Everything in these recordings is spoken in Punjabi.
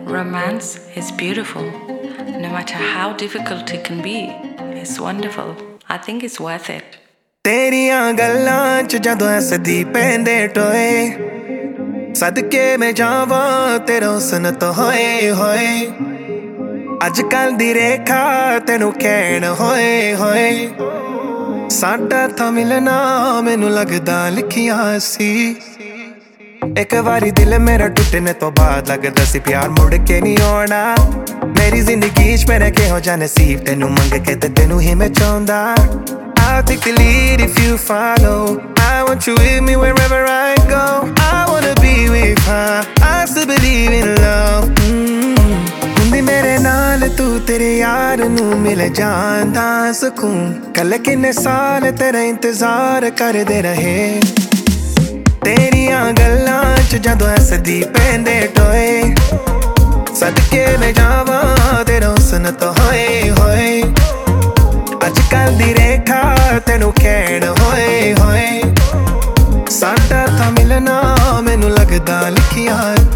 Romance is beautiful. No matter how difficult it can be, it's wonderful. I think it's worth it. ਤੇਰੀਆਂ ਗੱਲਾਂ ਚ ਜਦੋਂ ਹੱਸਦੀ ਪੈਂਦੇ ਟੋਏ ਸਦਕੇ ਮੈਂ ਜਾਵਾਂ ਤੇਰਾ ਹੁਸਨ ਤੋਂ ਹੋਏ ਹੋਏ ਅੱਜ ਕੱਲ ਦੀ ਰੇਖਾ ਤੈਨੂੰ ਕਹਿਣ ਹੋਏ ਹੋਏ ਸਾਡਾ ਤਾਂ ਮਿਲਣਾ ਮੈਨੂੰ ਲੱਗਦਾ ਲਿਖਿਆ ਸੀ ਇੱਕ ਵਾਰੀ ਦਿਲ ਮੇਰਾ ਟੁੱਟਣੇ ਤੋਂ ਬਾਅਦ ਲੱਗਦਾ ਸੀ ਪਿਆਰ ਮੁੜ ਕੇ ਨਹੀਂ ਆਉਣਾ ਮੇਰੀ ਜ਼ਿੰਦਗੀ 'ਚ ਮੇਰਾ ਕਿਹੋ ਜਿਹਾ ਨਸੀਬ ਤੈਨੂੰ ਮੰਗ ਕੇ ਤੇ ਤੈਨੂੰ ਹੀ ਮੈਂ ਚਾਹੁੰਦਾ I'll take the lead if you follow I want you with me wherever I go I wanna be with her I still believe in love ਹੁੰਦੀ ਮੇਰੇ ਨਾਲ ਤੂੰ ਤੇਰੇ ਯਾਰ ਨੂੰ ਮਿਲ ਜਾਂਦਾ ਸਕੂਨ ਕੱਲ ਕਿੰਨੇ ਸਾਲ ਤੇਰਾ ਇੰਤਜ਼ਾਰ ਕਰਦੇ ਰਹੇ ਤੇਰੀਆਂ ਗੱਲਾਂ ਚ ਜਦੋਂ ਹੱਸਦੀ ਪੈਂਦੇ ਟੋਏ ਸਦਕੇ ਮੈਂ ਜਾਵਾਂ ਤੇਰਾ ਹੁਸਨ ਤੋਂ ਹੋਏ ਹੋਏ ਅੱਜ ਕੱਲ ਦੀ ਰੇਖਾ ਤੈਨੂੰ ਕਹਿਣ ਹੋਏ ਹੋਏ ਸਾਡਾ ਤਾਂ ਮਿਲਣਾ ਮੈਨੂੰ ਲੱਗਦਾ ਲਿਖਿਆ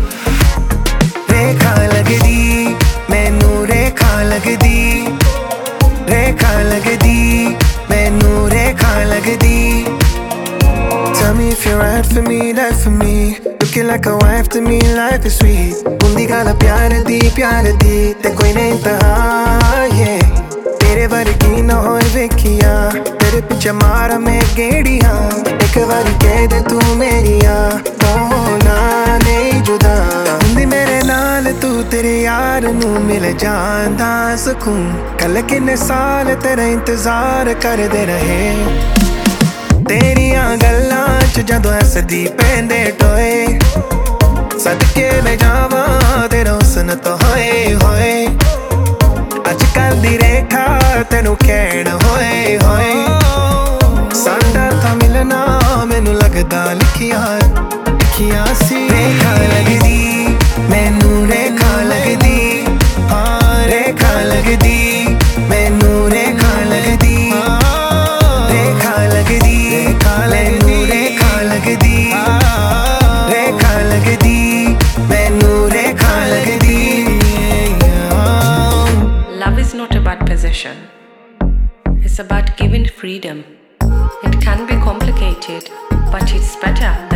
ਰੇਖਾ ਲੱਗਦੀ ਮੈਨੂੰ ਰੇਖਾ ਲੱਗਦੀ ਰੇਖਾ ਲੱਗਦੀ ਮੈਨੂੰ ਰੇਖਾ ਲੱਗਦੀ Tell me if you're right for me, right for me Looking like a wife to me, life is sweet ਹੁੰਦੀ ਗੱਲ ਪਿਆਰ ਦੀ ਤੇ ਕੋਈ ਨਹੀਂ ਤਾਂ yeah ਤੇਰੇ ਵਰਗੀ ਨਾ ਹੋਏ ਵੇਖੀਆਂ ਤੇਰੇ ਪਿੱਛੇ ਮਾਰਾਂ ਮੈਂ ਗੇੜੀਆਂ ਇੱਕ ਵਾਰੀ ਕਹਿ ਦੇ ਤੂੰ ਮੇਰੀਆਂ ਹੋਣਾ ਨਹੀਂ ਜੁਦਾ ਹੁੰਦੀ ਮੇਰੇ ਨਾਲ ਤੂੰ ਤੇਰੇ ਯਾਰ ਨੂੰ ਮਿਲ ਜਾਂਦਾ ਸਕੂਨ ਕੱਲ ਕਿੰਨੇ ਸਾਲ ਤੇਰਾ ਇੰਤਜ਼ਾਰ ਕਰਦੇ ਰਹੇ ਤੇਰੀਆਂ ਗੱਲਾਂ ਚ ਜਦੋਂ ਹੱਸਦੀ ਪੈਂਦੇ ਟੋਏ ਸਦਕੇ ਮੈਂ ਜਾਵਾਂ ਤੇਰਾ ਹੁਸਨ ਤੋਂ ਹੋਏ ਹੋਏ ਅੱਜ ਕੱਲ ਦੀ ਰੇਖਾ ਤੈਨੂੰ ਕਹਿਣ ਹੋਏ ਹੋਏ ਸਾਡਾ ਤਾਂ ਮਿਲਣਾ ਮੈਨੂੰ ਲੱਗਦਾ ਲਿਖਿਆ ਸੀ ਰੇਖਾ ਲੱਗਦੀ ਮੈਨੂੰ ਰੇਖਾ ਲੱਗਦੀ ਹਾਂ ਰੇਖਾ ਲੱਗਦੀ ਮੈਨੂੰ ਰੇਖਾ ਲੱਗਦੀ ਰੇਖਾ ਲੱਗਦੀ ਮੈਨੂੰ ਰੇਖਾ ਲੱਗਦੀ ਰੇਖਾ ਲੱਗਦੀ ਮੈਨੂੰ ਰੇਖਾ ਲੱਗਦੀ Love is not about possession. It's about giving freedom. It can be complicated, but it's better